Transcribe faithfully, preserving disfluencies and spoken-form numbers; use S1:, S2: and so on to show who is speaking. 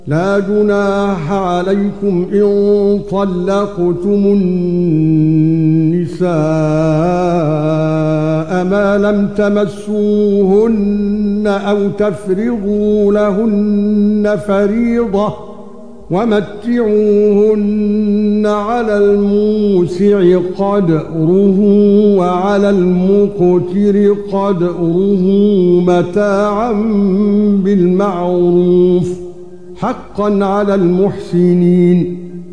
S1: لا جناح عليكم إن طلقتم النساء ما لم تمسوهن أو تفرضوا لهن فريضة ومتعوهن على الموسع قدره وعلى المقتر قدره متاعا بالمعروف حقا على المحسنين.